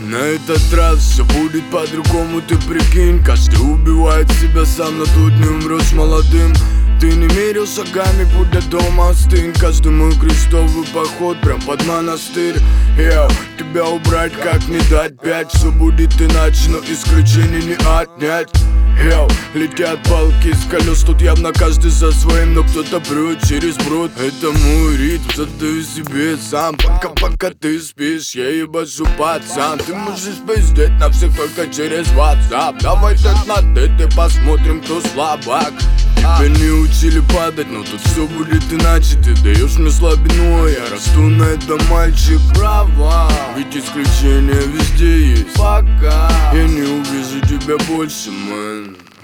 На этот раз все будет по-другому, ты прикинь. Каждый убивает себя сам, но тут не умрешь молодым. Ты не мерил шагами, путь до дома остынь. Каждый мой крестовый поход прям под монастырь. Тебя убрать, как не дать 5. Все будет иначе, но исключений не отнять. Летят палки с колес, тут явно каждый за своим, но кто-то прет через брод. Это мой ритм, задаю себе сам. Пока ты спишь, я ебашу пацан. Ты можешь пиздеть на всех только через WhatsApp. Давай так на ты посмотрим, кто слабак. Тебя не учили падать, но тут все будет иначе. Ты даешь мне слабину, а я расту на это, мальчик. Права, ведь исключения везде есть. Пока я не увижу тебя больше, мэн.